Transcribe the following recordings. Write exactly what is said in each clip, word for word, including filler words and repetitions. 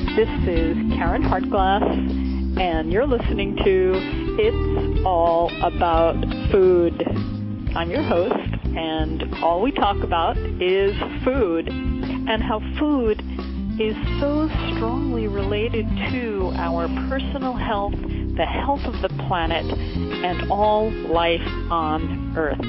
This is Karen Hartglass, and you're listening to It's All About Food. I'm your host, and all we talk about is food and how food is so strongly related to our personal health, the health of the planet, and all life on Earth.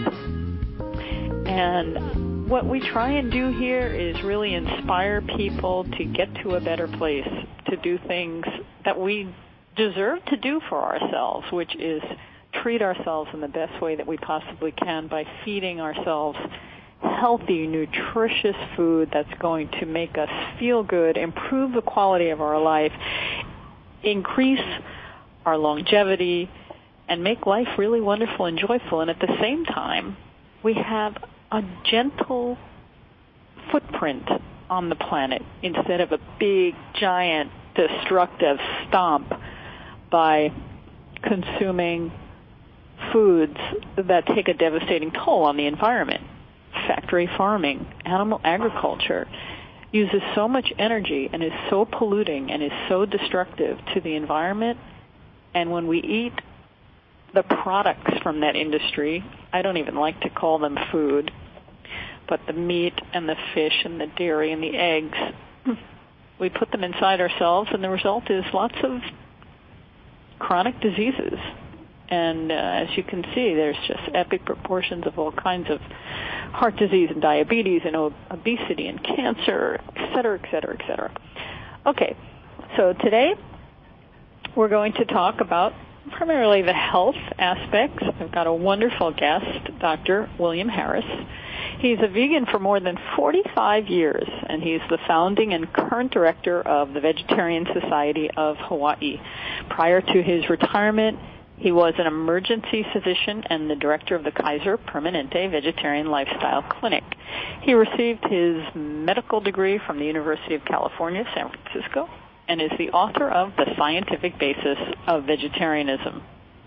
And what we try and do here is really inspire people to get to a better place, to do things that we deserve to do for ourselves, which is treat ourselves in the best way that we possibly can by feeding ourselves healthy, nutritious food that's going to make us feel good, improve the quality of our life, increase our longevity, and make life really wonderful and joyful. And at the same time, we have a gentle footprint on the planet instead of a big, giant, destructive stomp by consuming foods that take a devastating toll on the environment. Factory farming, animal agriculture uses so much energy and is so polluting and is so destructive to the environment. And when we eat the products from that industry, I don't even like to call them food, but the meat and the fish and the dairy and the eggs, we put them inside ourselves, and the result is lots of chronic diseases. And uh, as you can see, there's just epic proportions of all kinds of heart disease and diabetes and ob- obesity and cancer, et cetera, et cetera, et cetera. Okay, so today we're going to talk about primarily the health aspects. I've got a wonderful guest, Doctor William Harris. He's a vegan for more than forty-five years, and he's the founding and current director of the Vegetarian Society of Hawaii. Prior to his retirement, he was an emergency physician and the director of the Kaiser Permanente Vegetarian Lifestyle Clinic. He received his medical degree from the University of California, San Francisco, and is the author of The Scientific Basis of Vegetarianism.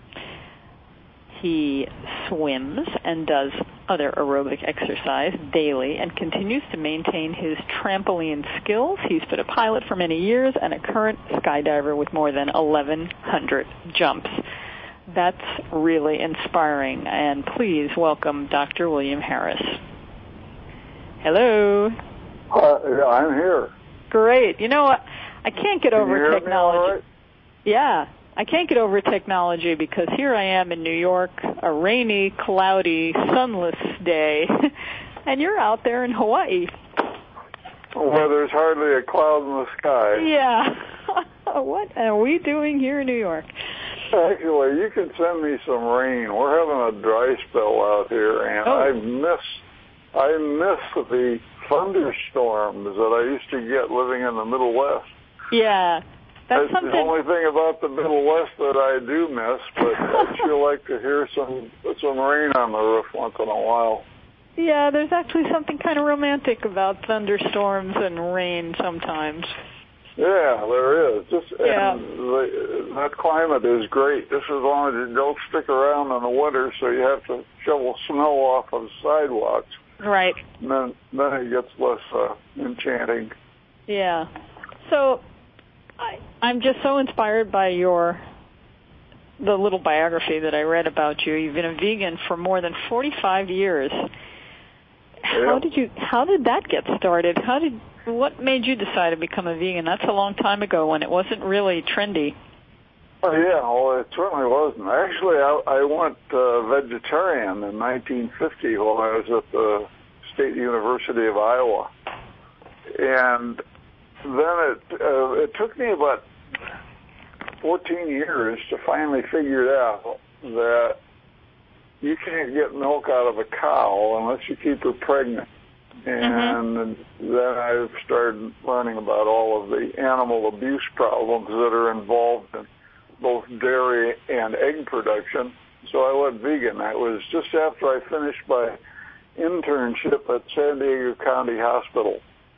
He swims and does other aerobic exercise daily and continues to maintain his trampoline skills. He's been a pilot for many years and a current skydiver with more than eleven hundred jumps. That's really inspiring, and please welcome Doctor William Harris. Hello. Uh, yeah, I'm here. Great. You know what? I can't get Can over you hear technology. me all right? Yeah, I can't get over technology because here I am in New York, a rainy, cloudy, sunless day, and you're out there in Hawaii. Where there's hardly a cloud in the sky. Yeah. What are we doing here in New York? Actually, you can send me some rain. We're having a dry spell out here, and Oh. I miss I miss the thunderstorms that I used to get living in the Middle West. Yeah. That's something. The only thing about the Middle West that I do miss, but I'd sure like to hear some some rain on the roof once in a while. Yeah, there's actually something kind of romantic about thunderstorms and rain sometimes. Yeah, there is. Just Yeah. and the, that climate is great. Just as long as you don't stick around in the winter, so you have to shovel snow off of sidewalks. Right. And then then it gets less uh, enchanting. Yeah. So I, I'm just so inspired by your the little biography that I read about you. You've been a vegan for more than forty-five years. How Yeah. did you? How did that get started? How did? What made you decide to become a vegan? That's a long time ago when it wasn't really trendy. Oh, yeah, well, it certainly wasn't. Actually, I, I went uh, vegetarian in nineteen fifty while I was at the State University of Iowa. And then it uh, it took me about fourteen years to finally figure out that you can't get milk out of a cow unless you keep her pregnant. And mm-hmm. then I started learning about all of the animal abuse problems that are involved in both dairy and egg production. So I went vegan. That was just after I finished my internship at San Diego County Hospital.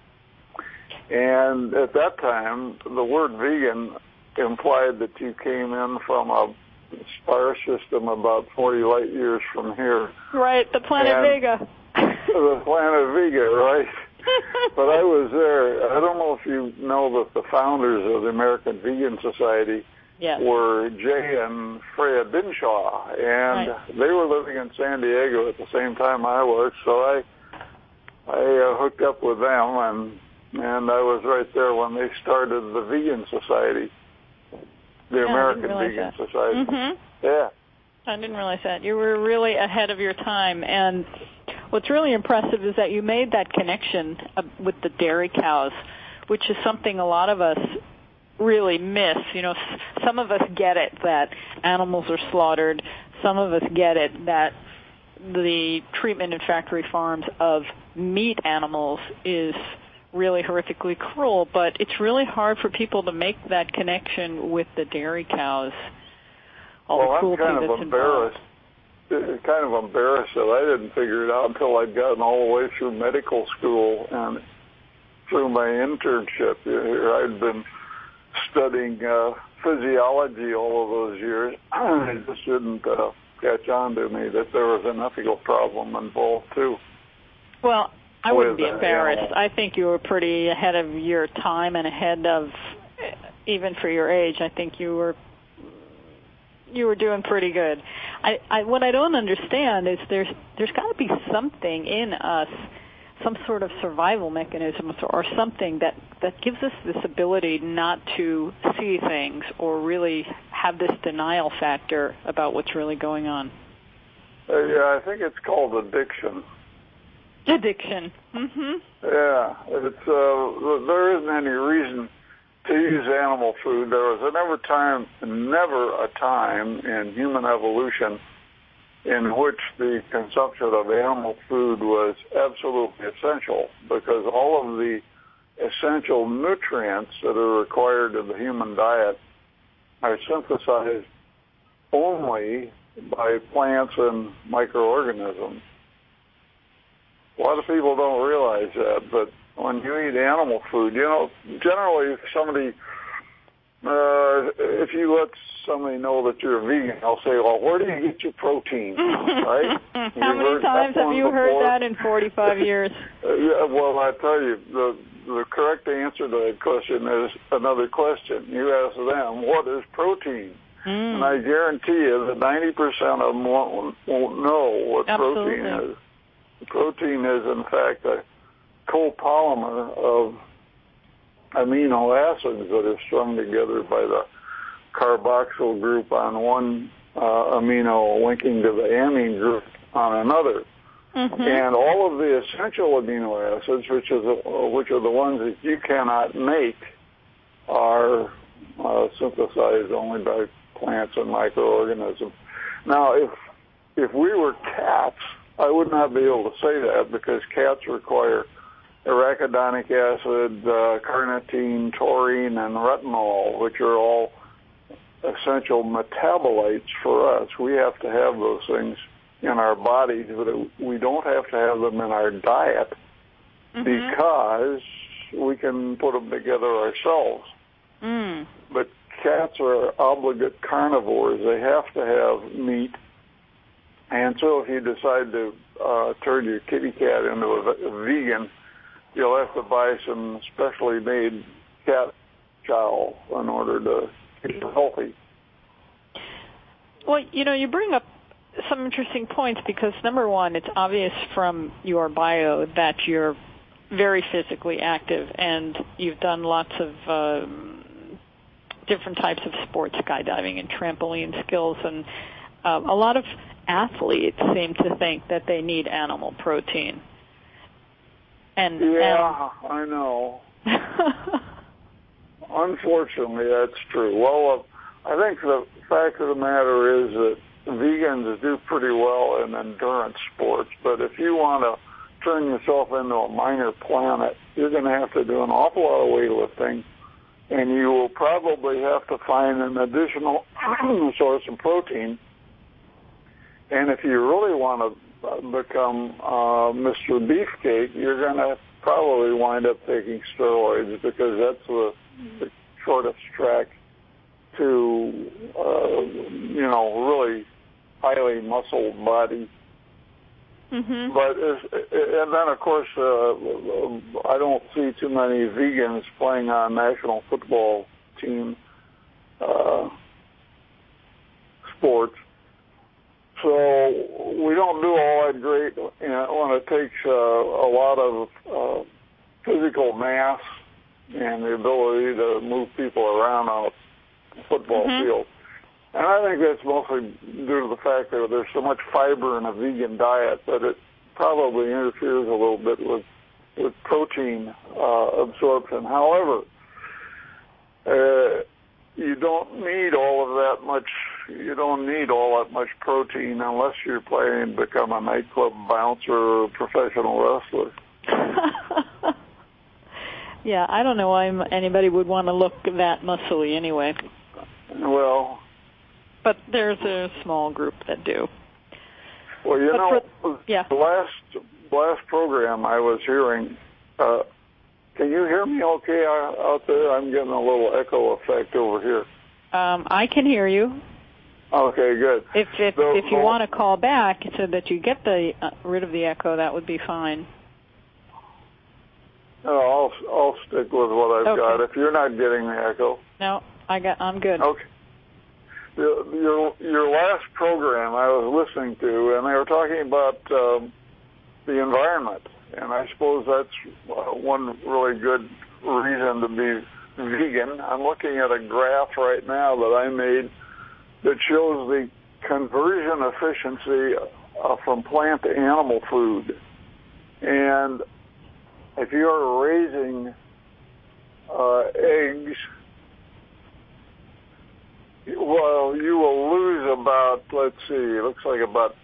And at that time, the word vegan implied that you came in from a star system about forty light years from here. Right, the planet and Vega. The planet Vega, right? But I was there. I don't know if you know that the founders of the American Vegan Society yes. were Jay and Freya Dinshaw, and right. they were living in San Diego at the same time I was, so I I uh, hooked up with them, and and I was right there when they started the Vegan Society, the yeah, American Vegan that. Society. Mm-hmm. Yeah. I didn't realize that. You were really ahead of your time, and what's really impressive is that you made that connection uh, with the dairy cows, which is something a lot of us really miss. You know, s- some of us get it that animals are slaughtered. Some of us get it that the treatment in factory farms of meat animals is really horrifically cruel, but it's really hard for people to make that connection with the dairy cows. All well, the cruelty I'm kind of that's embarrassed. involved. Kind of embarrassed that I didn't figure it out until I'd gotten all the way through medical school and through my internship here. I'd been studying uh, physiology all of those years. It just didn't uh, catch on to me that there was an ethical problem involved too. Well, I wouldn't with, be embarrassed. Uh, I think you were pretty ahead of your time and ahead of, even for your age, I think you were you were doing pretty good. I, I what I don't understand is there's there's got to be something in us, some sort of survival mechanism or something that, that gives us this ability not to see things or really have this denial factor about what's really going on. Uh, yeah, I think it's called addiction. Addiction. Mm-hmm. Yeah, it's uh, there isn't any reason to use animal food. There was never time, never a time in human evolution in which the consumption of animal food was absolutely essential, because all of the essential nutrients that are required in the human diet are synthesized only by plants and microorganisms. A lot of people don't realize that, but when you eat animal food, you know, generally if somebody, uh, if you let somebody know that you're a vegan, they'll say, well, where do you get your protein? Right? How many times have you heard before? that in forty-five years? uh, yeah, well, I tell you, the the correct answer to that question is another question. You ask them, what is protein? Mm. And I guarantee you that ninety percent of them won't, won't know what Absolutely. protein is. Protein is, in fact, a copolymer of amino acids that are strung together by the carboxyl group on one uh, amino linking to the amine group on another. Mm-hmm. And all of the essential amino acids, which are the, which are the ones that you cannot make, are uh, synthesized only by plants and microorganisms. Now, if if we were cats, I would not be able to say that, because cats require arachidonic acid, uh, carnitine, taurine, and retinol, which are all essential metabolites for us. We have to have those things in our bodies, but we don't have to have them in our diet, mm-hmm. because we can put them together ourselves. Mm. But cats are obligate carnivores. They have to have meat. And so if you decide to uh, turn your kitty cat into a, a vegan, you'll have to buy some specially made cat chow in order to keep it healthy. Well, you know, you bring up some interesting points, because number one, it's obvious from your bio that you're very physically active, and you've done lots of uh, different types of sports, skydiving and trampoline skills, and uh, a lot of athletes seem to think that they need animal protein. And yeah, and I know. Unfortunately, that's true. Well, uh, I think the fact of the matter is that vegans do pretty well in endurance sports, but if you want to turn yourself into a minor planet, you're going to have to do an awful lot of weightlifting, and you will probably have to find an additional source of protein. And if you really want to become uh, Mister Beefcake, you're going to probably wind up taking steroids, because that's the, the shortest track to, uh, you know, really highly muscled body. Mm-hmm. But it's, and then of course uh, I don't see too many vegans playing on national football team uh, sports. So we don't do all that great you know, when it takes uh, a lot of uh, physical mass and the ability to move people around on a football mm-hmm. field. And I think that's mostly due to the fact that there's so much fiber in a vegan diet that it probably interferes a little bit with with protein uh, absorption. However, uh, you don't need all of that much. You don't need all that much protein unless you're planning to become a nightclub bouncer or a professional wrestler. Yeah, I don't know why anybody would want to look that muscly anyway. Well, but there's a small group that do. Well, you but know, for, yeah. the last last program I was hearing. Uh, can you hear me okay out there? I'm getting a little echo effect over here. Um, I can hear you. Okay, good. If if, so, if you want to call back so that you get the uh, rid of the echo, that would be fine. No, I'll I'll stick with what I've okay. got. If you're not getting the echo. No, I got. I'm good. Okay. The, your your last program I was listening to, and they were talking about um, the environment, and I suppose that's uh, one really good reason to be vegan. I'm looking at a graph right now that I made that shows the conversion efficiency uh, from plant to animal food, and if you're raising uh, eggs, well, you will lose about, let's see, it looks like about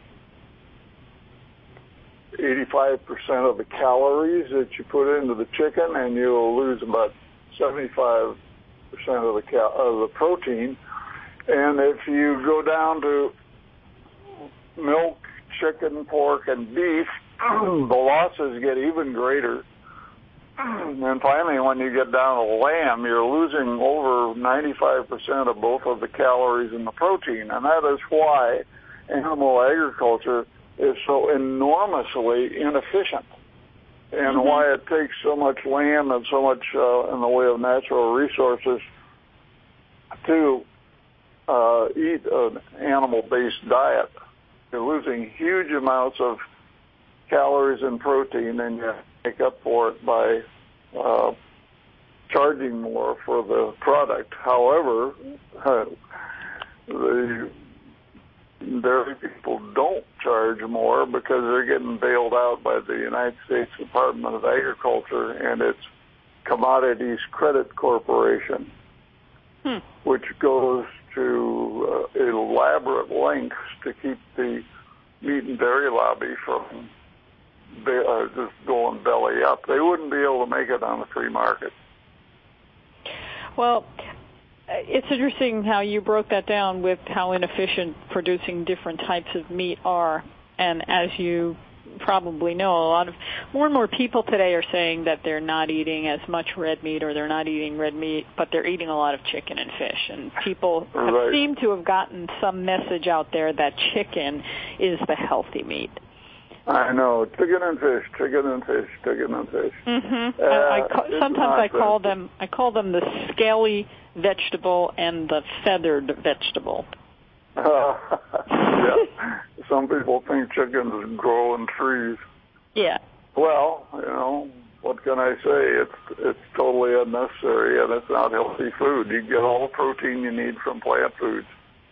eighty-five percent of the calories that you put into the chicken, and you will lose about seventy-five percent of the cal- of the protein. And if you go down to milk, chicken, pork, and beef, the losses get even greater. And finally, when you get down to lamb, you're losing over ninety-five percent of both of the calories and the protein. And that is why animal agriculture is so enormously inefficient, and mm-hmm. why it takes so much land and so much uh, in the way of natural resources to uh, eat an animal-based diet. You're losing huge amounts of calories and protein, and you make up for it by uh, charging more for the product. However, uh, the dairy people don't charge more because they're getting bailed out by the United States Department of Agriculture and its Commodities Credit Corporation, hmm. which goes to uh, elaborate lengths to keep the meat and dairy lobby from uh, just going belly up. They wouldn't be able to make it on the free market. Well, it's interesting how you broke that down with how inefficient producing different types of meat are. And as you probably know, a lot of more and more people today are saying that they're not eating as much red meat, or they're not eating red meat, but they're eating a lot of chicken and fish. And people have right. seemed to have gotten some message out there that chicken is the healthy meat. I know, chicken and fish, chicken and fish, chicken and fish. Mm-hmm. Uh, I, I ca- sometimes I call them I call them the scaly vegetable and the feathered vegetable. Uh, yeah. Some people think chickens grow in trees. Yeah. Well, you know, what can I say? It's it's totally unnecessary, and it's not healthy food. You get all the protein you need from plant foods.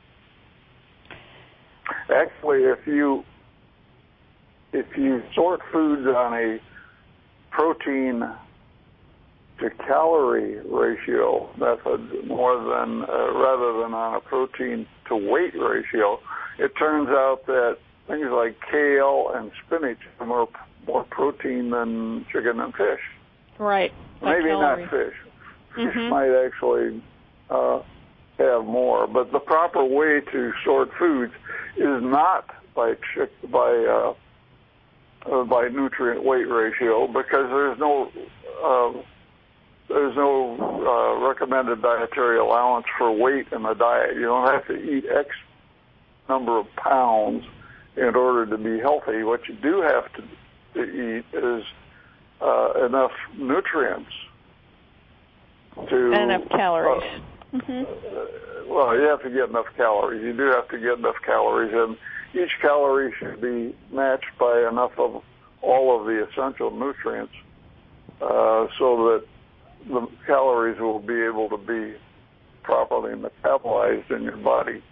Actually, if you if you sort foods on a protein to calorie ratio method more than uh, rather than on a protein to weight ratio, it turns out that things like kale and spinach have more more protein than chicken and fish. Right. Maybe not fish. Fish mm-hmm. might actually uh, have more, but the proper way to sort foods is not by chick by uh, uh, by nutrient weight ratio, because there's no uh, there's no uh, recommended dietary allowance for weight in the diet. You don't have to eat X number of pounds in order to be healthy. What you do have to, to eat is uh, enough nutrients to and enough calories. Uh, mm-hmm. uh, well, you have to get enough calories. You do have to get enough calories, and each calorie should be matched by enough of all of the essential nutrients, uh, so that the calories will be able to be properly metabolized in your body.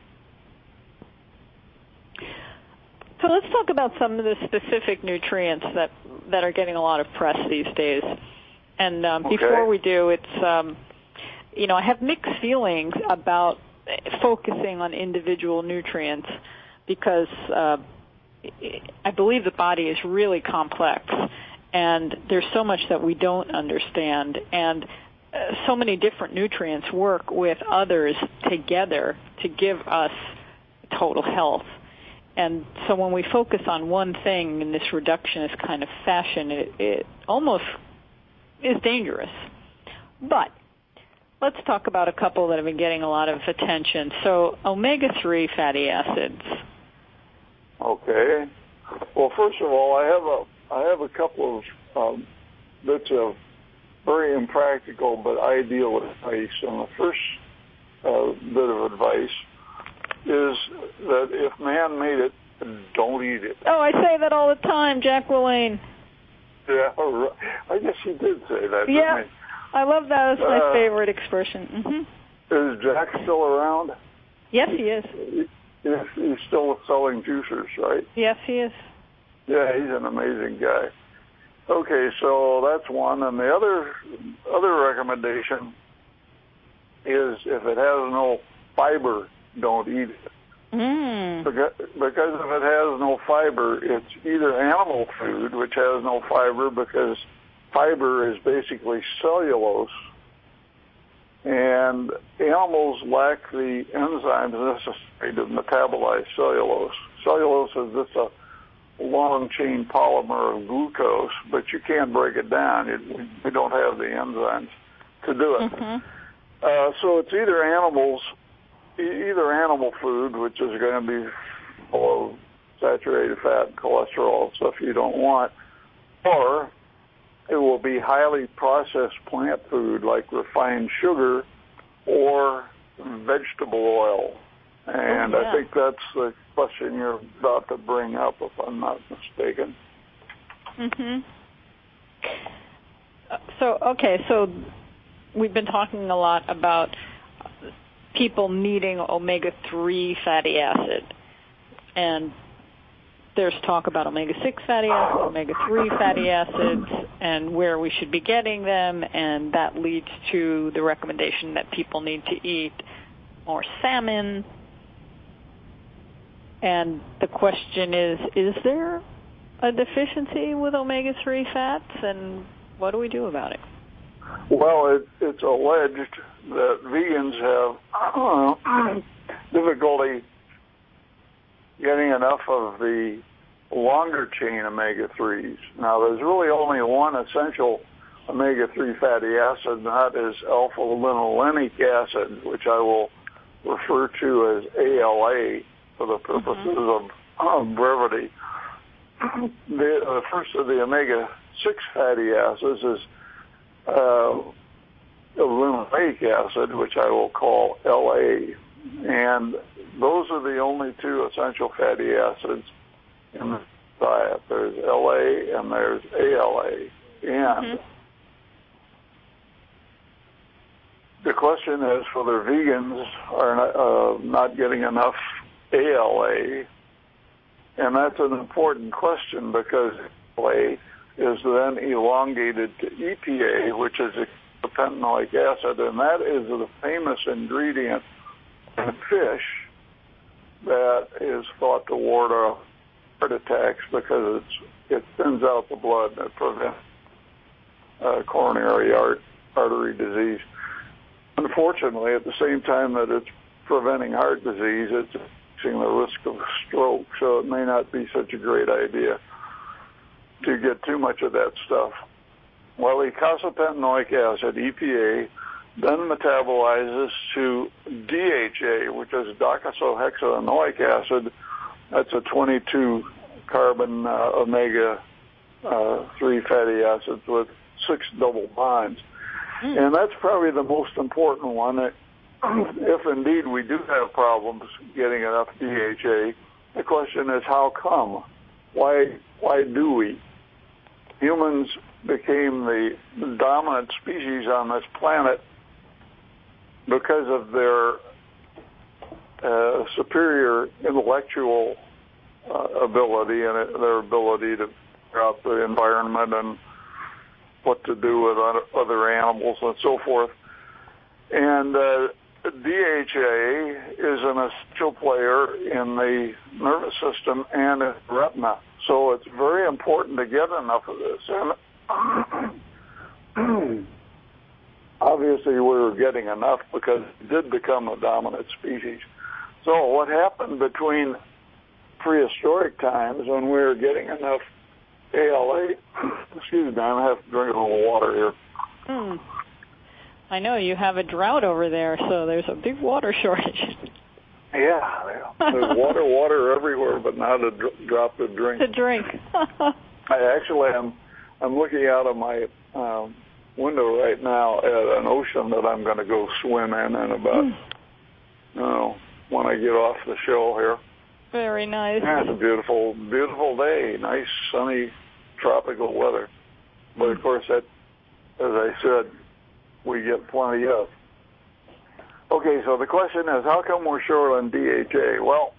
So let's talk about some of the specific nutrients that, that are getting a lot of press these days. And um, okay. before we do, it's, um, you know, I have mixed feelings about focusing on individual nutrients because uh, I believe the body is really complex, and there's so much that we don't understand, and uh, so many different nutrients work with others together to give us total health. And so when we focus on one thing in this reductionist kind of fashion, it, it almost is dangerous. But let's talk about a couple that have been getting a lot of attention. So omega three fatty acids. Okay. Well, first of all, I have a I have a couple of um, bits of very impractical but ideal advice. And the first uh, bit of advice is that if man made it, don't eat it. Oh, I say that all the time, Jack LaLanne. Yeah, I guess he did say that, yeah, didn't he? I love that. That's my uh, favorite expression. Mm-hmm. Is Jack still around? Yes, he is. He, he's still selling juicers, right? Yes, he is. Yeah, he's an amazing guy. Okay, so that's one. And the other other recommendation is if it has no fiber, don't eat it. Mm. Because, because if it has no fiber, it's either animal food, which has no fiber because fiber is basically cellulose, and animals lack the enzymes necessary to metabolize cellulose. Cellulose is just a long-chain polymer of glucose, but you can't break it down. It, we don't have the enzymes to do it. Mm-hmm. Uh, so it's either animals, either animal food, which is going to be full of saturated fat and cholesterol, stuff you don't want, or it will be highly processed plant food like refined sugar or vegetable oil. And oh, yeah. I think that's the question you're about to bring up, if I'm not mistaken. Mm-hmm. So, okay, so we've been talking a lot about people needing omega three fatty acid. And there's talk about omega six fatty acids, omega three fatty acids, and where we should be getting them, and that leads to the recommendation that people need to eat more salmon. And the question is, is there a deficiency with omega three fats, and what do we do about it? Well, it, it's alleged that vegans have uh, difficulty getting enough of the longer chain omega threes. Now, there's really only one essential omega three fatty acid, and that is alpha-linolenic acid, which I will refer to as A L A for the purposes mm-hmm. of uh, brevity. The uh, first of the omega six fatty acids is uh, linoleic acid, which I will call L A, and those are the only two essential fatty acids in the diet. There's L A and there's A L A. And mm-hmm. the question is whether vegans are not, uh, not getting enough A L A, and that's an important question because A L A is then elongated to E P A, which is a pentanoic acid, and that is the famous ingredient in fish that is thought to ward off heart attacks because it's, it thins out the blood and it prevents uh, coronary art, artery disease. Unfortunately, at the same time that it's preventing heart disease, it's increasing the risk of stroke, so it may not be such a great idea to get too much of that stuff. Well, eicosapentaenoic acid, E P A, then metabolizes to D H A, which is docosahexaenoic acid, That's a twenty-two carbon uh, omega uh, three fatty acids with six double bonds. Mm. And that's probably the most important one. If indeed we do have problems getting enough D H A, the question is how come? Why, why do we? Humans became the dominant species on this planet because of their uh, superior intellectual uh, ability and their ability to figure out the environment and what to do with other animals and so forth. And uh, D H A is an essential player in the nervous system and in the retina. So it's very important to get enough of this. And obviously we were getting enough because it did become a dominant species. So what happened between prehistoric times when we were getting enough A L A, excuse me, I have to drink a little water here. Hmm. I know you have a drought over there, so there's a big water shortage. Yeah, yeah. There's water, water everywhere, but not a dr- drop to drink. To drink. I actually am. I'm looking out of my um, window right now at an ocean that I'm going to go swim in in about, mm. you know, when I get off the show here. Very nice. Yeah, it's a beautiful, beautiful day. Nice, sunny, tropical weather. But of course, that, as I said, we get plenty of. Okay, so the question is, how come we're short on D H A? Well,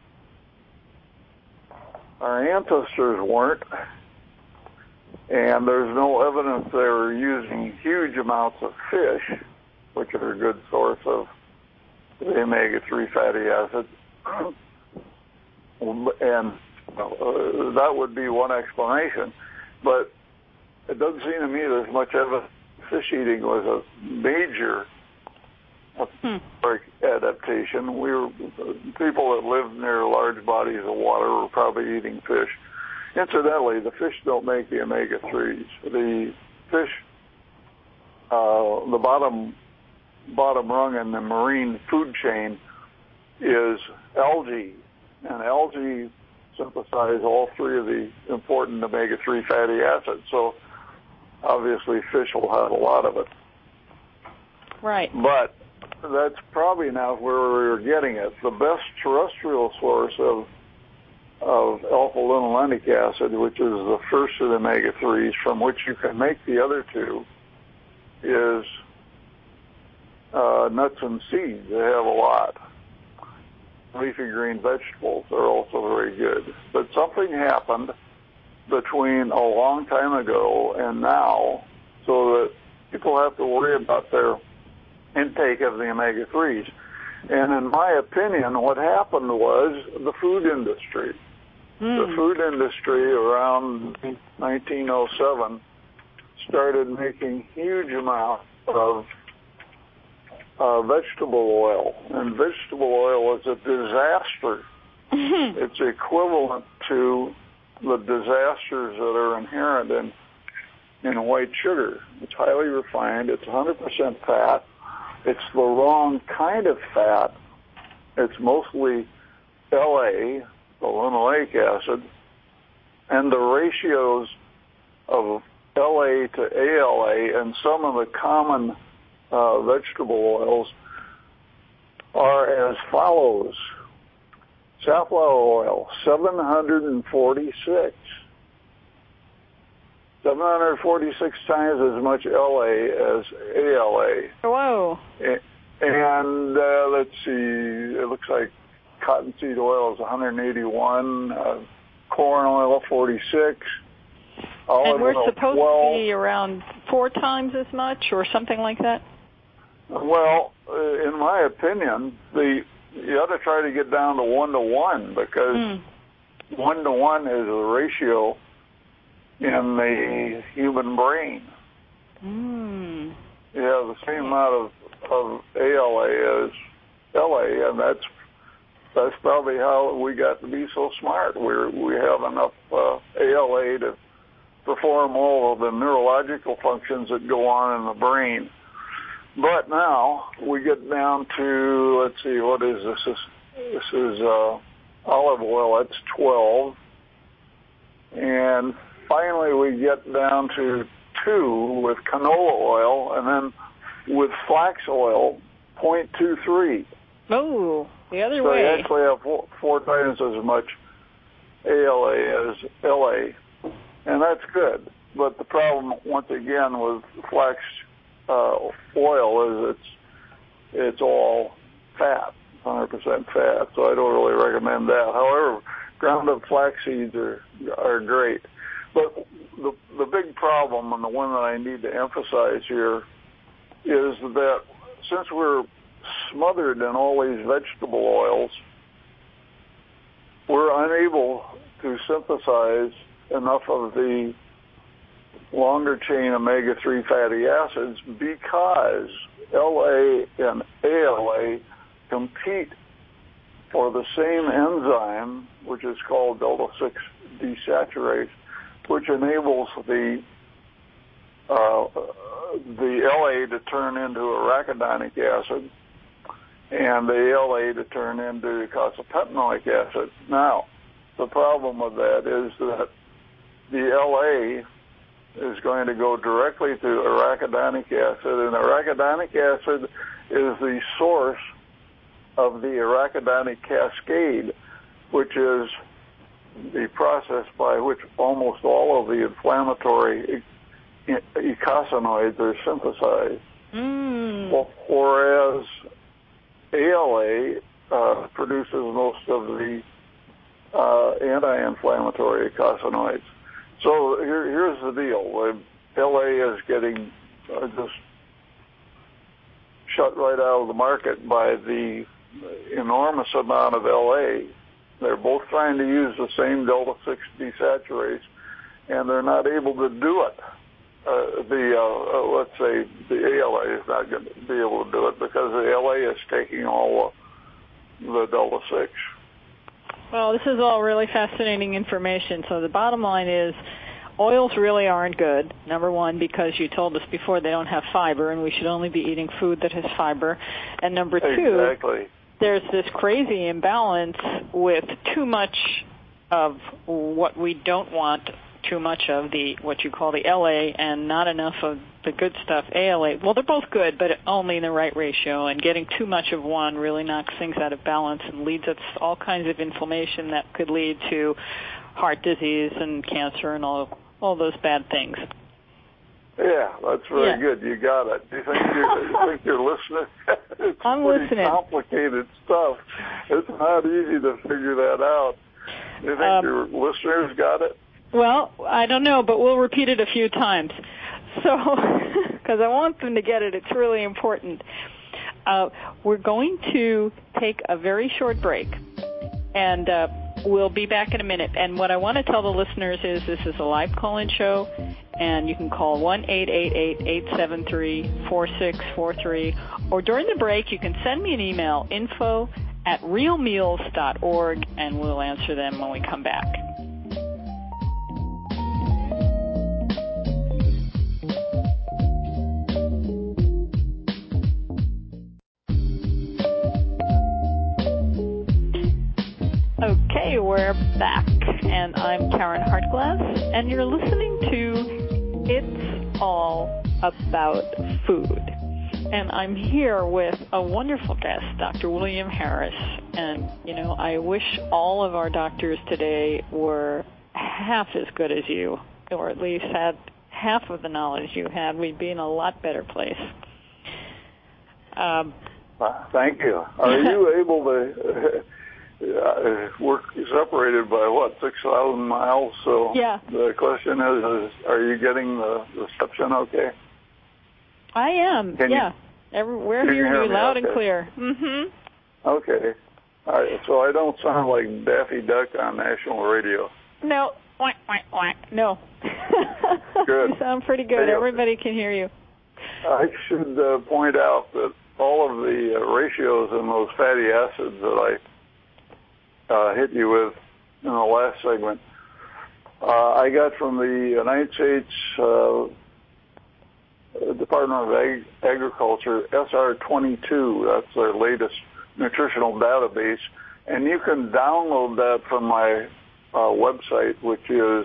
our ancestors weren't, and there's no evidence they were using huge amounts of fish, which are a good source of the omega three fatty acids. And uh, that would be one explanation. But it doesn't seem to me there's much evidence fish eating was a major hmm. adaptation. We were people that lived near large bodies of water were probably eating fish. Incidentally, the fish don't make the omega threes. The fish, uh, the bottom bottom rung in the marine food chain is algae, and algae synthesize all three of the important omega three fatty acids. So obviously fish will have a lot of it. Right. But that's probably not where we were getting it. The best terrestrial source of of alpha-linolenic acid, which is the first of the omega threes from which you can make the other two, is uh, nuts and seeds. They have a lot. Leafy green vegetables are also very good. But something happened between a long time ago and now, so that people have to worry about their intake of the omega threes. And in my opinion, what happened was the food industry. Mm. The food industry around nineteen oh seven started making huge amounts of uh, vegetable oil. And vegetable oil is a disaster. Mm-hmm. It's equivalent to the disasters that are inherent in in white sugar. It's highly refined. It's one hundred percent fat. It's the wrong kind of fat. It's mostly L A, the linoleic acid, and the ratios of L A to A L A and some of the common uh, vegetable oils are as follows. Safflower oil, seven hundred forty-six. seven hundred forty-six times as much L A as A L A. Whoa. And uh, let's see, it looks like cottonseed oil is one hundred eighty-one, uh, corn oil forty-six. And we're supposed twelve. To be around four times as much or something like that? Well, uh, in my opinion, the you ought to try to get down to one to one because mm. one to one is a ratio in the human brain. Mm. You have the same amount of, of A L A as L A, and that's that's probably how we got to be so smart. We we have enough uh, A L A to perform all of the neurological functions that go on in the brain. But now we get down to, let's see, what is this? This, this is uh, olive oil, that's twelve. And finally we get down to two with canola oil, and then with flax oil, zero point two three. Oh, the other so way. So you actually have four, four times as much A L A as L A, and that's good. But the problem, once again, with flax uh, oil is it's it's all fat, one hundred percent fat, so I don't really recommend that. However, ground-up flax seeds are are great. But the the big problem, and the one that I need to emphasize here, is that since we're smothered in all these vegetable oils, we're unable to synthesize enough of the longer chain omega three fatty acids because L A and A L A compete for the same enzyme, which is called delta six desaturase, which enables the uh, the L A to turn into arachidonic acid and the L A to turn into eicosapentaenoic acid. Now, the problem with that is that the L A is going to go directly to arachidonic acid, and arachidonic acid is the source of the arachidonic cascade, which is the process by which almost all of the inflammatory eicosanoids are synthesized. Mm. Whereas A L A uh, produces most of the uh, anti-inflammatory eicosanoids. So here, here's the deal. L A is getting uh, just shut right out of the market by the enormous amount of L A. They're both trying to use the same delta six desaturase, and they're not able to do it. Uh, the uh, uh, let's say the A L A is not going to be able to do it because the L A is taking all the delta six. Well, this is all really fascinating information. So the bottom line is oils really aren't good, number one, because you told us before they don't have fiber, and we should only be eating food that has fiber. And number two, exactly. there's this crazy imbalance with too much of what we don't want, too much of the what you call the L A, and not enough of the good stuff, A L A. Well, they're both good, but only in the right ratio, and getting too much of one really knocks things out of balance and leads us to all kinds of inflammation that could lead to heart disease and cancer and all all those bad things. Yeah, that's very yeah. good. You got it. Do you think you're, you think you're listening? It's I'm pretty listening. complicated stuff. It's not easy to figure that out. Do you think um, your listeners got it? Well, I don't know, but we'll repeat it a few times. So, because I want them to get it, it's really important. Uh, we're going to take a very short break, and uh, we'll be back in a minute. And what I want to tell the listeners is this is a live call-in show, and you can call one eight eight eight, eight seven three, four six four three, or during the break you can send me an email, info at real meals dot org, and we'll answer them when we come back. Okay, we're back, and I'm Karen Hartglass, and you're listening to It's All About Food. And I'm here with a wonderful guest, Doctor William Harris. And, you know, I wish all of our doctors today were half as good as you, or at least had half of the knowledge you had. We'd be in a lot better place. Um, Thank you. Are you able to... Uh, we're separated by, what, six thousand miles? So yeah. The question is, is, are you getting the reception okay? I am, Can yeah. You, Every, we're hearing you loud okay. and clear. Mm-hmm. Okay. All right. So I don't sound like Daffy Duck on national radio. No. Whack, whack, whack. No. Good. You sound pretty good. Hey, Everybody can hear you. I should uh, point out that all of the uh, ratios in those fatty acids that I Uh, hit you with in the last segment. Uh, I got from the United States uh, Department of Ag- Agriculture, S R twenty-two. That's their latest nutritional database, And you can download that from my uh, website, which is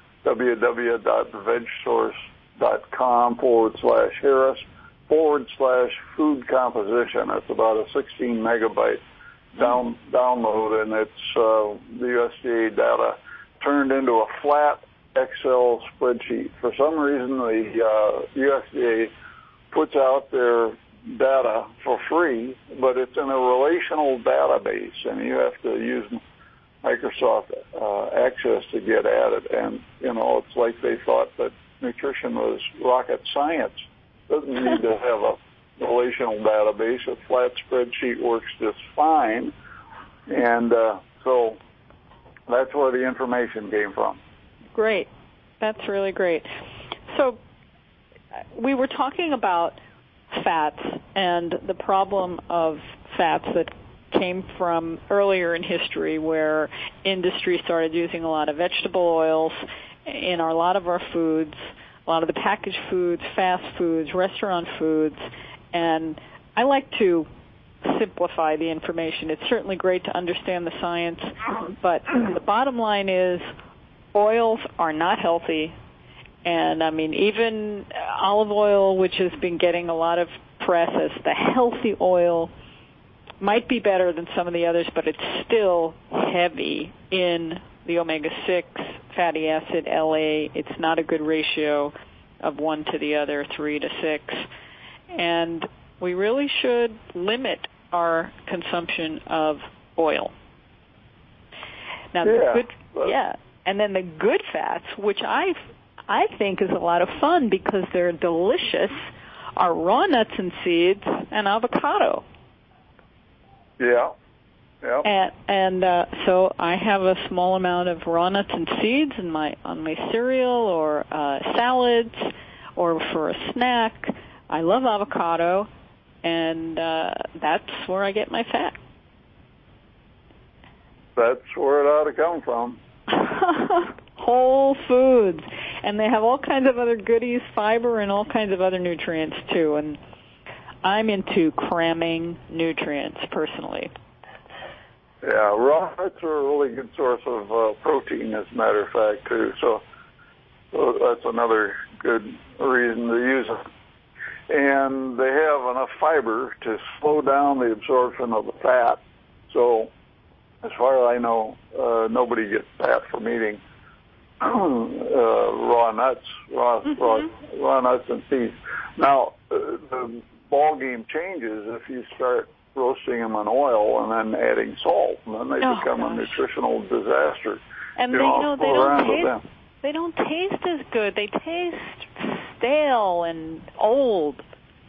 www.vegsource.com forward slash Harris forward slash food composition. It's about a sixteen megabyte down, download, and it's uh, the U S D A data turned into a flat Excel spreadsheet. For some reason, the uh, U S D A puts out their data for free, but it's in a relational database, and you have to use Microsoft uh, Access to get at it. And, you know, it's like they thought that nutrition was rocket science. Doesn't need to have a relational database. A flat spreadsheet works just fine. And uh, so that's where the information came from. Great. That's really great. So we were talking about fats and the problem of fats that came from earlier in history, where industry started using a lot of vegetable oils in our, a lot of our foods, a lot of the packaged foods, fast foods, restaurant foods, and I like to simplify the information. It's certainly great to understand the science, but the bottom line is oils are not healthy. And, I mean, even olive oil, which has been getting a lot of press as the healthy oil, might be better than some of the others, but it's still heavy in the omega six fatty acid, L A. It's not a good ratio of one to the other, three to six. And we really should limit our consumption of oil. Now, yeah. the good, yeah, and then the good fats, which I I think is a lot of fun because they're delicious, are raw nuts and seeds and avocado. Yeah. Yeah. And, and uh, so I have a small amount of raw nuts and seeds in my on my cereal or uh, salads or for a snack. I love avocado, and uh, that's where I get my fat. That's where it ought to come from. Whole foods. And they have all kinds of other goodies, fiber, and all kinds of other nutrients, too. And I'm into cramming nutrients, personally. Yeah, raw nuts are a really good source of uh, protein, as a matter of fact, too. So, so that's another good reason to use them. And they have enough fiber to slow down the absorption of the fat. So, as far as I know, uh, nobody gets fat from eating uh, raw nuts, raw, mm-hmm. raw, raw nuts and seeds. Now, uh, the ball game changes if you start roasting them in oil and then adding salt, and then they oh, become gosh. a nutritional disaster. And you they, know, you know, they don't taste. They don't taste as good. They taste stale and old.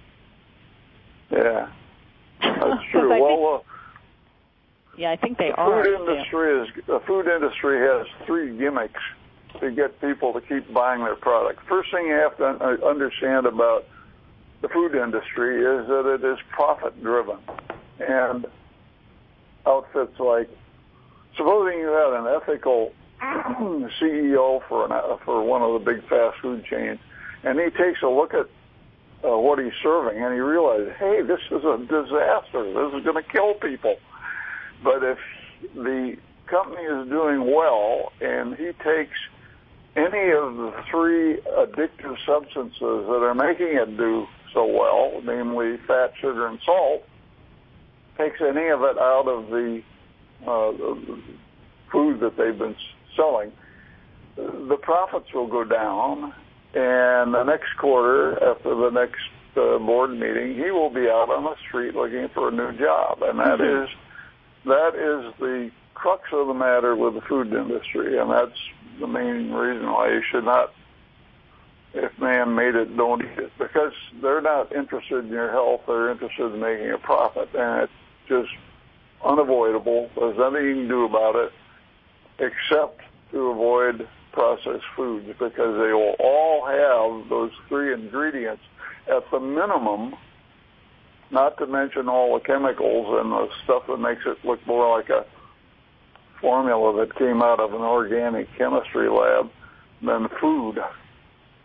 Yeah, that's true. well, think, uh, yeah, I think they the are. Food industry is the food industry has three gimmicks to get people to keep buying their product. First thing you have to understand about the food industry is that it is profit-driven. And outfits like, supposing you had an ethical C E O for an, for one of the big fast food chains, and he takes a look at uh, what he's serving, and he realizes, hey, this is a disaster. This is going to kill people. But if the company is doing well, and he takes any of the three addictive substances that are making it do so well, namely fat, sugar, and salt, takes any of it out of the, uh, the food that they've been selling, the profits will go down, and the next quarter, after the next uh, board meeting, he will be out on the street looking for a new job, and that mm-hmm. is that is the crux of the matter with the food industry, and that's the main reason why you should not, if man made it, don't eat it, because they're not interested in your health, they're interested in making a profit, and it's just unavoidable. There's nothing you can do about it except to avoid processed foods, because they will all have those three ingredients at the minimum, not to mention all the chemicals and the stuff that makes it look more like a formula that came out of an organic chemistry lab than food.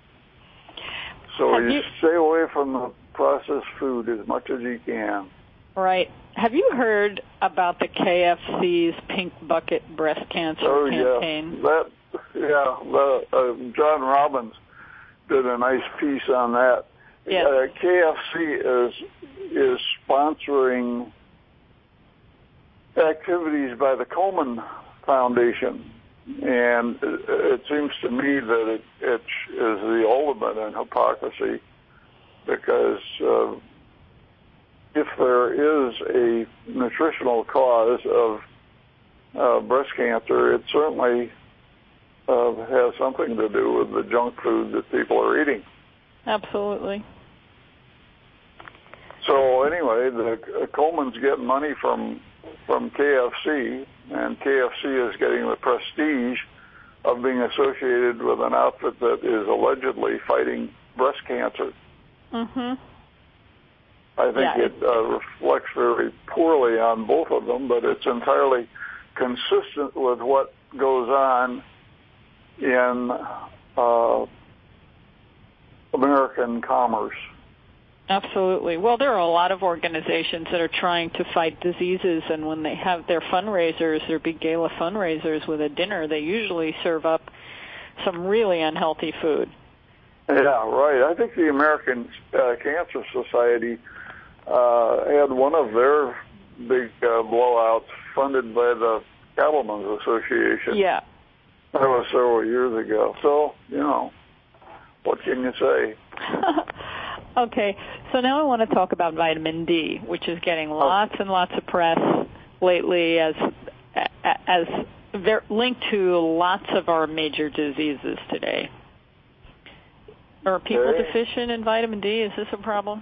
So you, you stay away from the processed food as much as you can. Right. Have you heard about the K F C's Pink Bucket breast cancer oh, campaign? Yeah. That, yeah, the, uh, John Robbins did a nice piece on that. Yes. Uh, K F C is is sponsoring activities by the Komen Foundation, and it, it seems to me that it, it is the ultimate in hypocrisy, because uh, if there is a nutritional cause of uh, breast cancer, it certainly uh, has something to do with the junk food that people are eating. Absolutely. So anyway, the uh, Coleman's getting money from from K F C, and K F C is getting the prestige of being associated with an outfit that is allegedly fighting breast cancer. Mm-hmm. I think yeah, it uh, reflects very poorly on both of them, but it's entirely consistent with what goes on in uh, American commerce. Absolutely. Well, there are a lot of organizations that are trying to fight diseases, and when they have their fundraisers, their big gala fundraisers with a dinner, they usually serve up some really unhealthy food. Yeah, right. I think the American uh, Cancer Society uh, had one of their big uh, blowouts funded by the Cattlemen's Association. Yeah. That was several years ago. So, you know, what can you say? Okay, so now I want to talk about vitamin D, which is getting lots and lots of press lately as as ver- linked to lots of our major diseases today. Are people Okay. deficient in vitamin D? Is this a problem?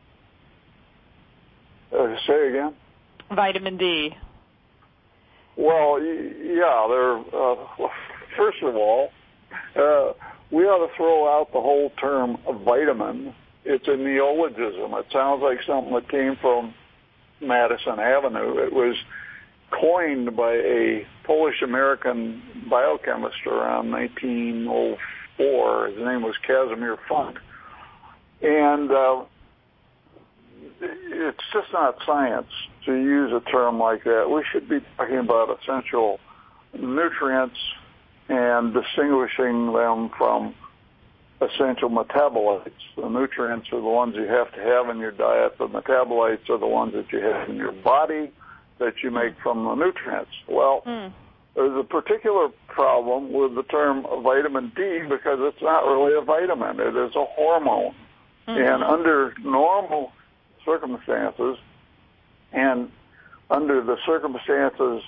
Uh, say again? Vitamin D. Well, yeah, they're, uh, first of all, uh, we ought to throw out the whole term vitamin. It's a neologism. It sounds like something that came from Madison Avenue. It was coined by a Polish-American biochemist around nineteen oh four. His name was Casimir Funk. And uh, it's just not science to use a term like that. We should be talking about essential nutrients and distinguishing them from essential metabolites. The nutrients are the ones you have to have in your diet. The metabolites are the ones that you have in your body that you make from the nutrients. Well, mm. there's a particular problem with the term vitamin D because it's not really a vitamin. It is a hormone. Mm-hmm. And under normal circumstances and under the circumstances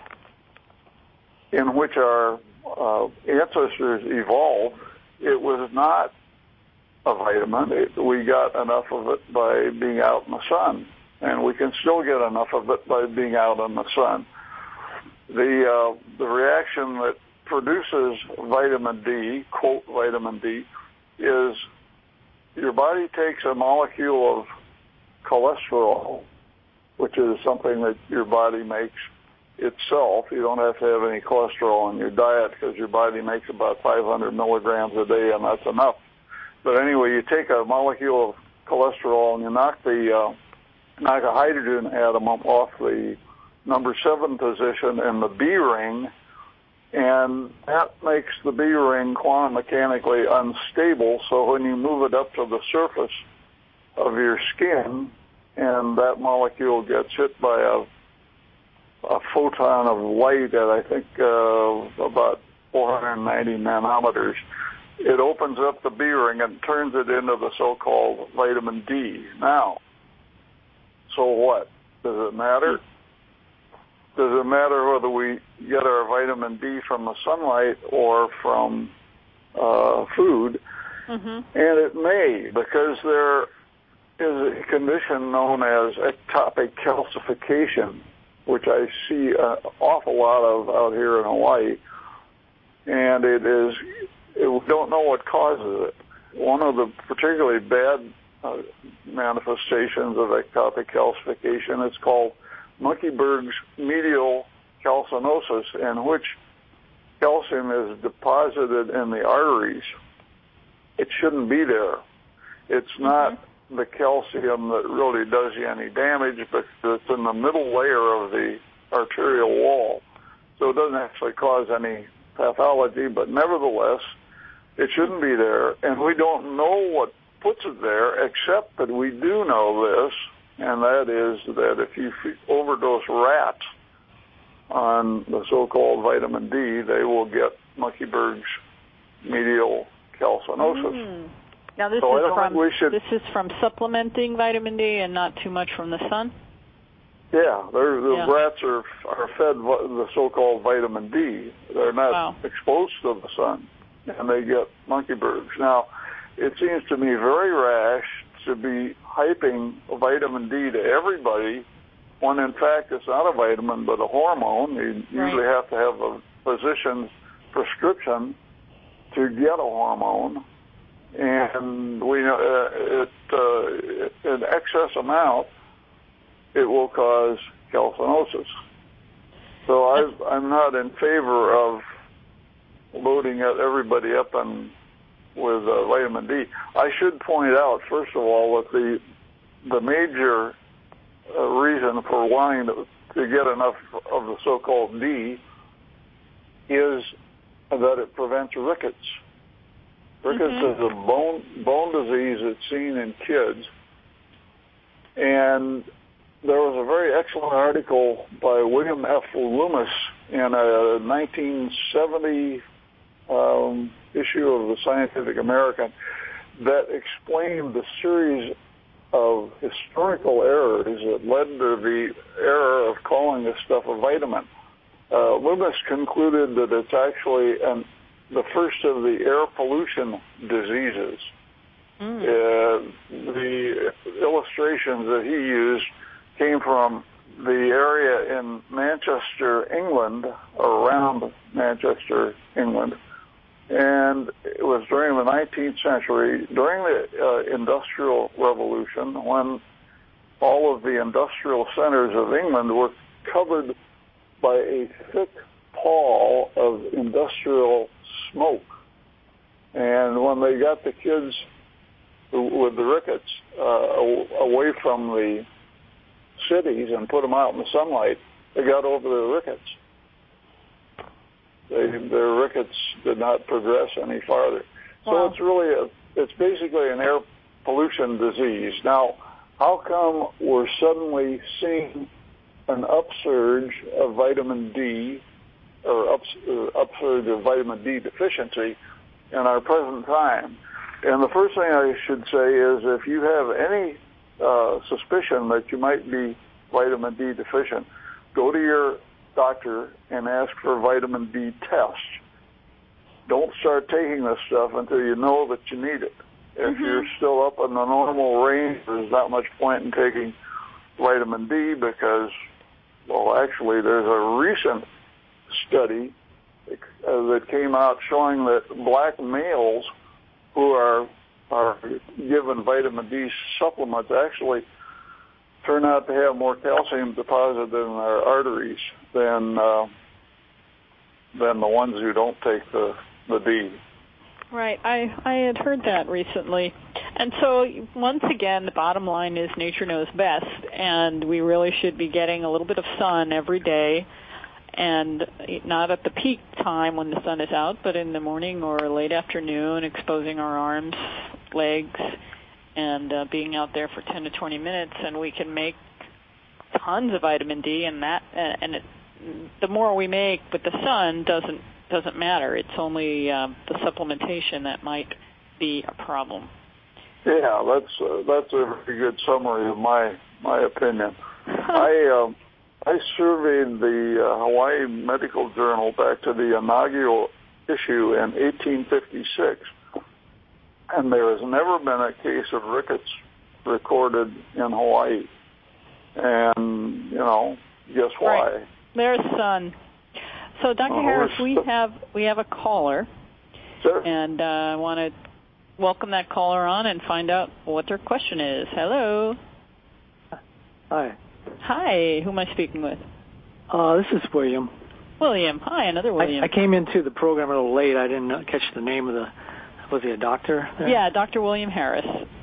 in which our uh, ancestors evolved, it was not a vitamin. It, we got enough of it by being out in the sun, and we can still get enough of it by being out in the sun. The uh, the reaction that produces vitamin D, quote vitamin D, is your body takes a molecule of cholesterol, which is something that your body makes itself. You don't have to have any cholesterol in your diet because your body makes about five hundred milligrams a day, and that's enough. But anyway, you take a molecule of cholesterol and you knock the uh, knock a hydrogen atom off the number seven position in the B ring, and that makes the B ring quantum mechanically unstable. So when you move it up to the surface of your skin, and that molecule gets hit by a a photon of light at, I think, uh, about four hundred ninety nanometers, it opens up the B ring and turns it into the so-called vitamin D. Now, so what? Does it matter? Does it matter whether we get our vitamin D from the sunlight or from uh, food? Mm-hmm. And it may, because there is a condition known as ectopic calcification, which I see an awful lot of out here in Hawaii, and it is, it, we don't know what causes it. One of the particularly bad uh, manifestations of ectopic calcification is called Monkeyberg's medial calcinosis, in which calcium is deposited in the arteries. It shouldn't be there. It's not the calcium that really does you any damage, but it's in the middle layer of the arterial wall. So it doesn't actually cause any pathology, but nevertheless, it shouldn't be there. And we don't know what puts it there, except that we do know this, and that is that if you overdose rats on the so-called vitamin D, they will get Monkeyberg's medial calcinosis. Mm. Now this so is from should, this is from supplementing vitamin D and not too much from the sun. Yeah, the yeah. rats are are fed the so-called vitamin D. They're not wow. exposed to the sun, and they get Monkeyberg's. Now, it seems to me very rash to be hyping vitamin D to everybody when, in fact, it's not a vitamin but a hormone. You right. usually have to have a physician's prescription to get a hormone, and we know uh, it uh, in excess amount it will cause calcinosis. So I've, I'm not in favor of loading everybody up on with uh, vitamin D. I should point out, first of all, that the the major uh, reason for wanting to, to get enough of the so-called D is that it prevents rickets. Rickets mm-hmm. is a bone bone disease that's seen in kids, and there was a very excellent article by William F. Loomis in a nineteen seventy um, issue of the Scientific American that explained the series of historical errors that led to the error of calling this stuff a vitamin. Uh, Loomis concluded that it's actually an, the first of the air pollution diseases. Mm. Uh, the illustrations that he used came from the area in Manchester, England, or around Manchester, England, and it was during the nineteenth century, during the uh, Industrial Revolution, when all of the industrial centers of England were covered by a thick pall of industrial smoke. And when they got the kids with the rickets uh, away from the cities and put them out in the sunlight, they got over the rickets. They, their rickets did not progress any farther. So wow. it's really a, it's basically an air pollution disease. Now, how come we're suddenly seeing an upsurge of vitamin D or ups, uh, upsurge of vitamin D deficiency in our present time? And the first thing I should say is if you have any uh, suspicion that you might be vitamin D deficient, go to your doctor and ask for a vitamin D test. Don't start taking this stuff until you know that you need it. If mm-hmm. you're still up in the normal range, there's not much point in taking vitamin D because, well, actually, there's a recent study uh, that came out showing that black males who are are given vitamin D supplements actually turn out to have more calcium deposited in their arteries than uh, than the ones who don't take the, the D. Right. I, I had heard that recently. And so, once again, the bottom line is nature knows best, and we really should be getting a little bit of sun every day, and not at the peak time when the sun is out, but in the morning or late afternoon, exposing our arms, legs, and uh, being out there for ten to twenty minutes, and we can make tons of vitamin D, and that, and it, the more we make with the sun doesn't doesn't matter. It's only uh, the supplementation that might be a problem. Yeah, that's uh, that's a very good summary of my my opinion. I uh, I surveyed the uh, Hawaii Medical Journal back to the inaugural issue in eighteen fifty-six, and there has never been a case of rickets recorded in Hawaii. And you know, guess why? Right. There's sun. So, Doctor Uh, Harris, we have we have a caller, sure. and uh, I want to welcome that caller on and find out what their question is. Hello. Hi. Hi. Who am I speaking with? Uh, this is William. William. Hi, another William. I, I came into the program a little late. I didn't catch the name of the. Was he a doctor there? Yeah, Doctor William Harris.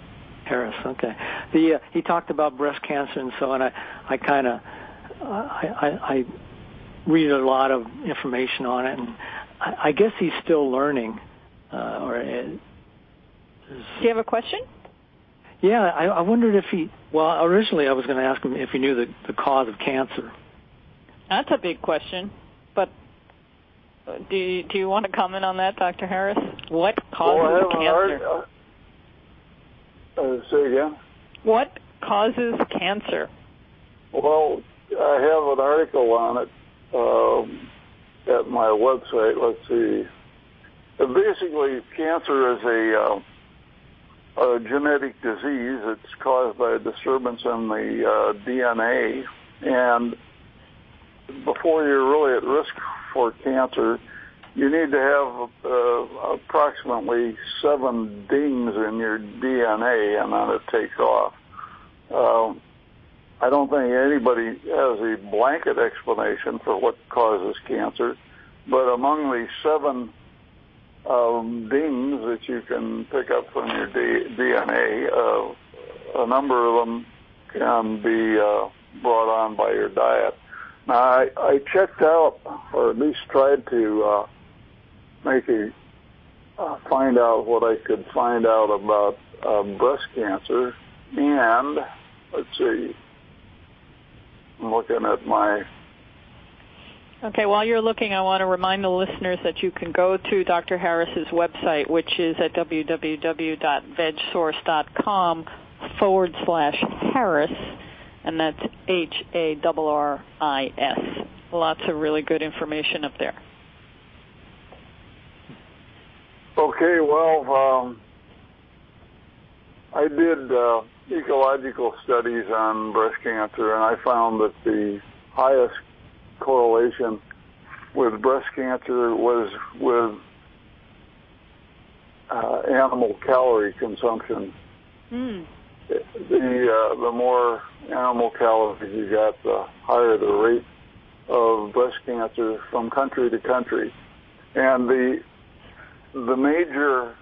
Harris. Okay. The uh, he talked about breast cancer and so on. I I kind of uh, I, I I read a lot of information on it, and I, I guess he's still learning. Uh, or it, do you have a question? Yeah, I, I wondered if he. Well, originally I was going to ask him if he knew the, the cause of cancer. That's a big question, but do you, do you want to comment on that, Doctor Harris? What causes well, cancer? Uh, uh, say again? What causes cancer? Well, I have an article on it um, at my website. Let's see. Uh, basically, cancer is a, uh, a genetic disease. It's caused by a disturbance in the uh, D N A, and before you're really at risk for cancer, you need to have uh, approximately seven dings in your D N A, and then it takes off. Uh, I don't think anybody has a blanket explanation for what causes cancer, but among the seven um, dings that you can pick up from your D- DNA, uh, a number of them can be uh, brought on by your diet. Now, I, I checked out, or at least tried to uh, make a uh, find out what I could find out about uh, breast cancer, and let's see, I'm looking at my. Okay, while you're looking, I want to remind the listeners that you can go to Doctor Harris's website, which is at www.vegsource.com forward slash Harris, and that's H A R R I S. Lots of really good information up there. Okay, well, um, I did uh, ecological studies on breast cancer, and I found that the highest correlation with breast cancer was with uh, animal calorie consumption. Mm. The uh, the more animal calories you got, the higher the rate of breast cancer from country to country. And the the major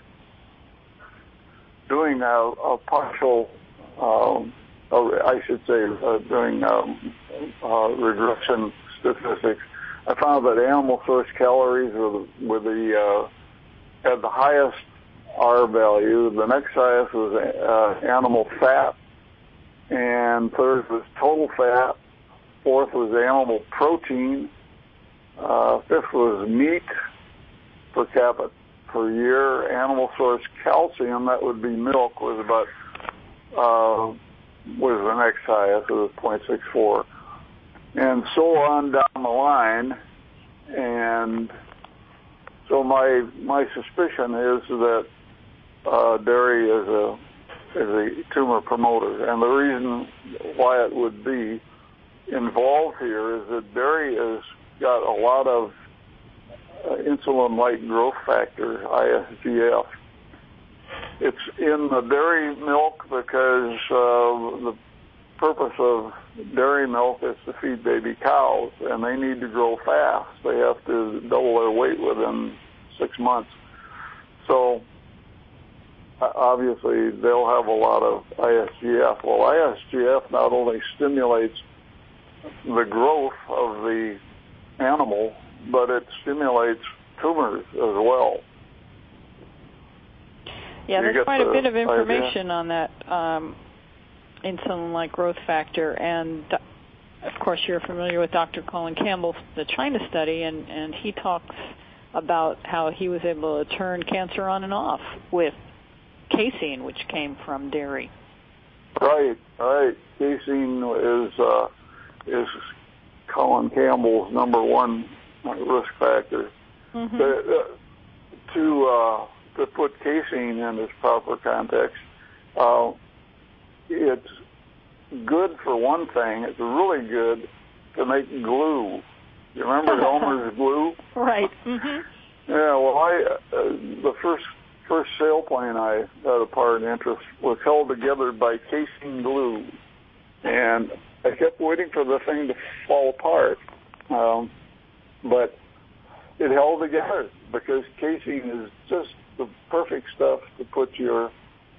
doing a, a partial, um, or I should say, uh, doing um, uh, regression statistics, I found that animal source calories were the, were the uh, had the highest R value. The next highest was uh, animal fat, and third was total fat. Fourth was animal protein. Uh, fifth was meat per capita per year. Animal source calcium, that would be milk, was about uh, was the next highest. It was zero point six four, and so on down the line. And so my my suspicion is that uh, dairy is a is a tumor promoter, and the reason why it would be involved here is that dairy has got a lot of uh, insulin-like growth factor, I S G F. It's in the dairy milk because uh, the purpose of dairy milk is to feed baby cows, and they need to grow fast. They have to double their weight within six months. So obviously they'll have a lot of I S G F. Well, I S G F not only stimulates the growth of the animal, but it stimulates tumors as well. Yeah, You there's quite the a bit of information idea? on that um, insulin-like growth factor, and of course you're familiar with Doctor Colin Campbell's the China study, and, and he talks about how he was able to turn cancer on and off with casein, which came from dairy. Right, right. Casein is uh, is Colin Campbell's number one risk factor. Mm-hmm. The, uh, to uh, to put casein in its proper context, uh, it's good for one thing. It's really good to make glue. You remember Elmer's glue? Right. Mm-hmm. Yeah. Well, I uh, the first first sailplane I had a part in interest was held together by casein glue, and I kept waiting for the thing to fall apart, um, but it held together because casein is just the perfect stuff to put your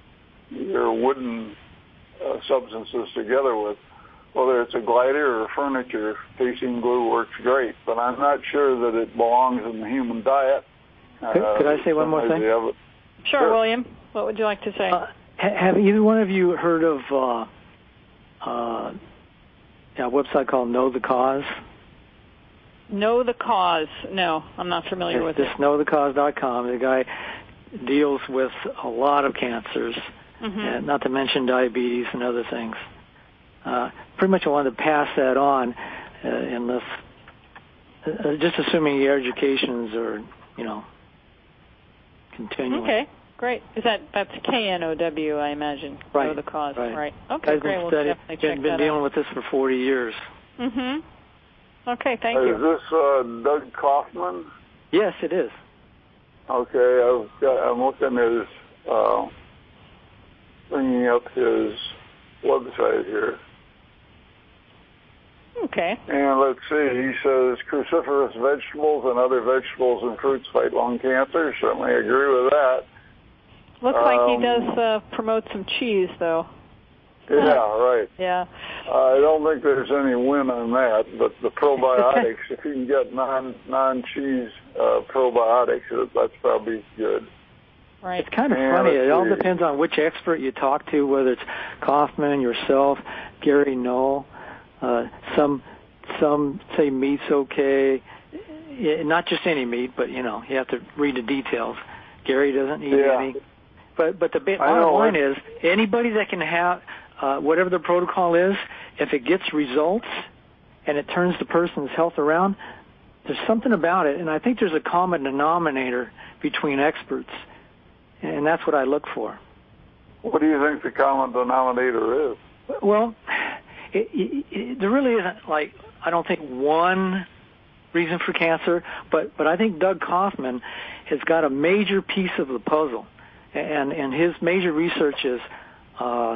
your wooden uh, substances together with. Whether it's a glider or furniture, casing glue works great, but I'm not sure that it belongs in the human diet. Could, uh, could I say one more thing? Sure, sure, William. What would you like to say? Uh, have either one of you heard of uh, uh, a website called Know the Cause? Know the Cause. No, I'm not familiar it's with just it. know the cause dot com. The guy deals with a lot of cancers, mm-hmm. and not to mention diabetes and other things. Uh, pretty much I wanted to pass that on, uh, unless, uh, just assuming your educations are, you know, continuing. Okay, great. Is that, that's K N O W, I imagine. Right. Know the Cause. Right. Right. Okay, I've great. been We'll studied, definitely been, check been that dealing out. with this for forty years. Mm-hmm. Okay, thank Is you. Is this uh, Doug Kaufman? Yes, it is. Okay, I've got, I'm looking at his, uh, bringing up his website here. Okay. And let's see, he says cruciferous vegetables and other vegetables and fruits fight lung cancer. Certainly agree with that. Looks um, like he does uh, promote some cheese, though. Yeah, right. Yeah. Uh, I don't think there's any win on that, but the probiotics, if you can get non, non-cheese uh, probiotics, that's probably good. Right. It's kind of and funny. It all see. depends on which expert you talk to, whether it's Kaufman, yourself, Gary Null. Uh, some some say meat's okay. Yeah, not just any meat, but, you know, you have to read the details. Gary doesn't eat Yeah. any. But but the bottom line is, anybody that can have uh, whatever the protocol is, if it gets results and it turns the person's health around, there's something about it. And I think there's a common denominator between experts. And that's what I look for. What do you think the common denominator is? Well, it, it, it, there really isn't, like, I don't think one reason for cancer, but, but I think Doug Kaufman has got a major piece of the puzzle. And, and his major research is uh,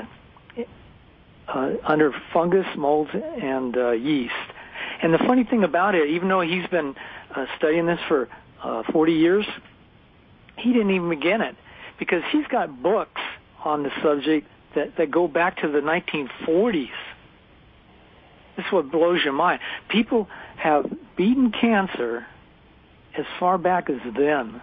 uh, under fungus, molds, and uh, yeast. And the funny thing about it, even though he's been uh, studying this for uh, forty years, he didn't even begin it, because he's got books on the subject that, that go back to the nineteen forties. This is what blows your mind. People have beaten cancer as far back as then.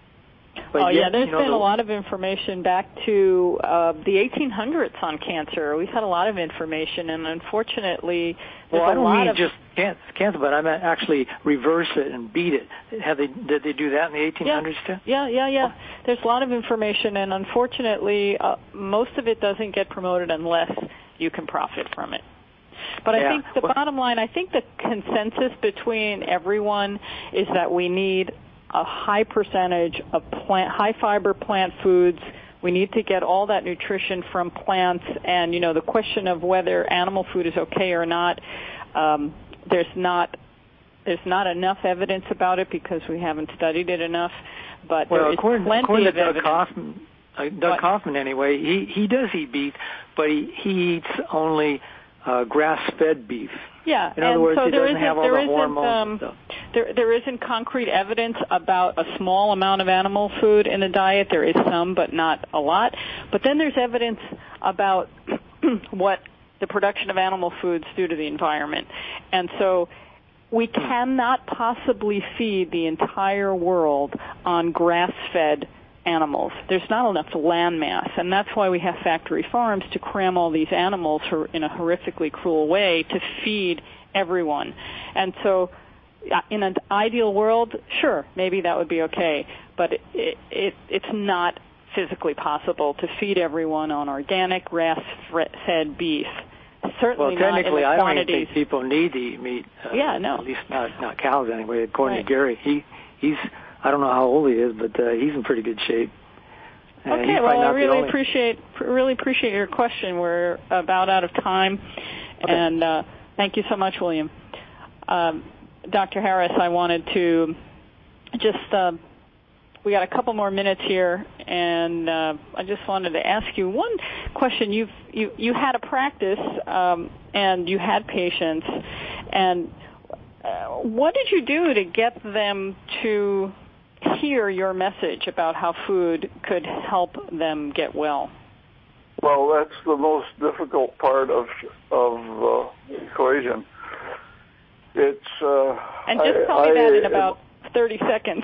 But oh, yet, yeah, there's you know, been the, a lot of information back to uh, the eighteen hundreds on cancer. We've had a lot of information, and unfortunately, there's well, I a don't lot mean of... just cancer, but I meant actually reverse it and beat it. Have they, did they do that in the eighteen hundreds yeah. too? Yeah, yeah, yeah. There's a lot of information, and unfortunately, uh, most of it doesn't get promoted unless you can profit from it. But I yeah. think the well, bottom line, I think the consensus between everyone is that we need a high percentage of plant, high fiber plant foods. We need to get all that nutrition from plants. And, you know, the question of whether animal food is okay or not, um, there's not there's not enough evidence about it because we haven't studied it enough. But well, there is according, plenty according of to Doug evidence. Kaufman, uh, Doug Kaufman anyway, he, he does eat beef, but he, he eats only uh, grass-fed beef. Yeah, in other and words, so he there doesn't isn't, have all there the isn't, hormones um, and stuff. There, there isn't concrete evidence about a small amount of animal food in the diet. There is some, but not a lot. But then there's evidence about what the production of animal foods do to the environment. And so we cannot possibly feed the entire world on grass-fed animals. There's not enough land mass, and that's why we have factory farms to cram all these animals in a horrifically cruel way to feed everyone. And so in an ideal world, sure, maybe that would be okay, but it, it, it's not physically possible to feed everyone on organic, grass-fed beef. Certainly well, technically, not in the I don't even think quantities. people need to eat meat. Uh, yeah, no. At least not, not cows anyway, according right. to Gary. He He's, I don't know how old he is, but uh, he's in pretty good shape. Uh, okay, well, I really appreciate really appreciate your question. We're about out of time, okay. and uh, thank you so much, William. Um, Doctor Harris, I wanted to just, uh, we got a couple more minutes here, and uh, I just wanted to ask you one question. You've, you you had a practice, um, and you had patients, and uh, what did you do to get them to hear your message about how food could help them get well? Well, that's the most difficult part of of uh, the equation. It's uh, and just I, tell me I, that in about thirty seconds.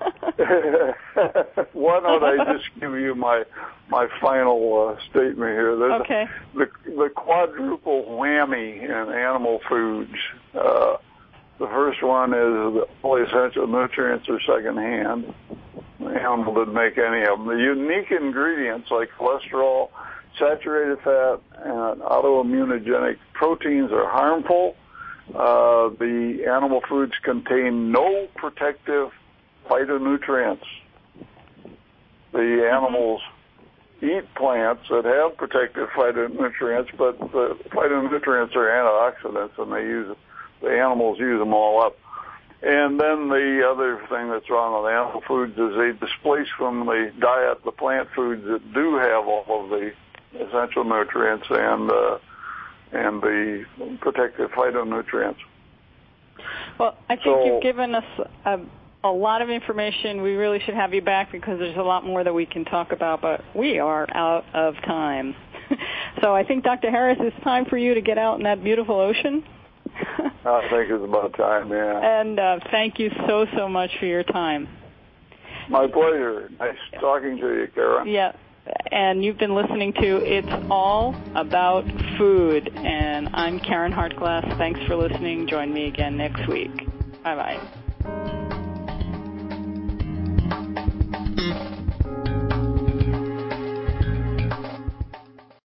Why don't I just give you my my final uh, statement here? There's okay. A, the the quadruple whammy in animal foods. Uh, the first one is the all essential nutrients are secondhand. The animal didn't make any of them. The unique ingredients like cholesterol, saturated fat, and autoimmunogenic proteins are harmful. Uh, the animal foods contain no protective phytonutrients. The animals mm-hmm. eat plants that have protective phytonutrients, but the phytonutrients are antioxidants, and they use the animals use them all up. And then the other thing that's wrong with animal foods is they displace from the diet the plant foods that do have all of the essential nutrients and uh, and the protective phytonutrients. Well, I think so, you've given us a, a lot of information. We really should have you back because there's a lot more that we can talk about, but we are out of time. So I think, Doctor Harris, it's time for you to get out in that beautiful ocean. I think it's about time, yeah. And uh, thank you so, so much for your time. My pleasure. Nice talking to you, Karen. Yeah. And you've been listening to It's All About Food. And I'm Karen Hartglass. Thanks for listening. Join me again next week. Bye-bye.